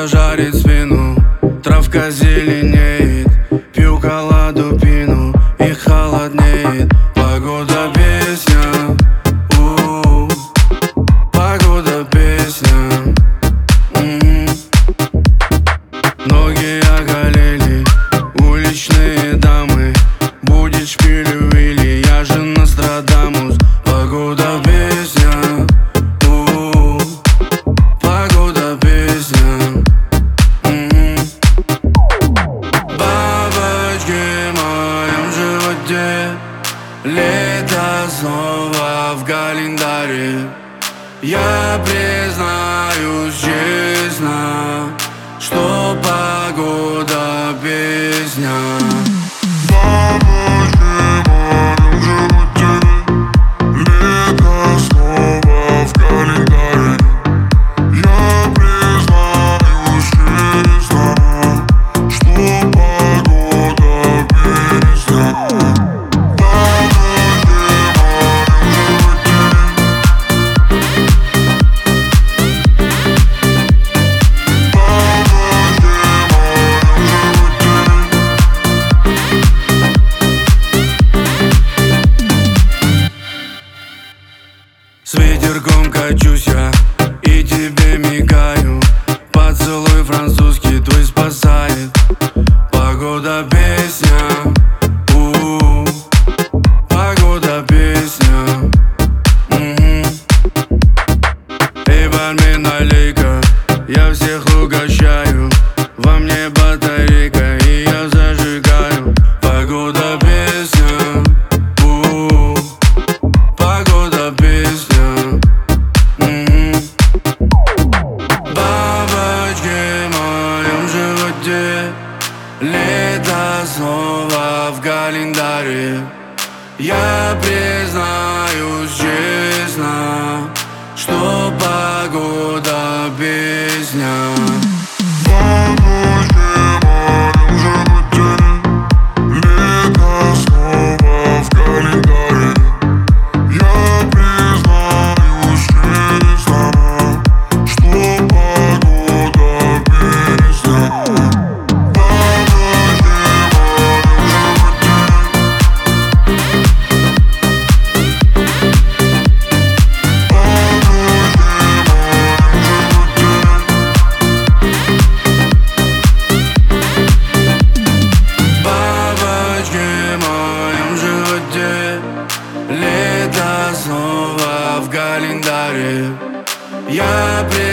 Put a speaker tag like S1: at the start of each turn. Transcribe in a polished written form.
S1: солнце жарит спину, травка зеленеет, пью коладу пину и холоднеет. Погода песня, погода песня. Ноги оголели, уличные дамы, будет шпиль Вилли, я же Нострадамус. Погода песня, погода песня. Бабочки в моем животе, лето снова в календаре. Я признаюсь честно, что погода песня.
S2: Бабочки в моем животе, лето снова в календаре. Я признаюсь честно, что погода песня.
S1: С ветерком качусь я и тебе мигаю. Поцелуй французский твой спасает. Погода песня, погода песня. Эй, бармен, налей-ка, я всех угощаю. Во мне батарейка и я зажигаю. Погода песня, погода песня. Бабочки в моем животе, лето снова в календаре. Я признаюсь честно, что погода песня.
S2: Бабочки в моем животе, лето снова в календаре. Я признаюсь честно, что погода песня. Бабочки в моем животе,
S1: Лето снова в календаре. Я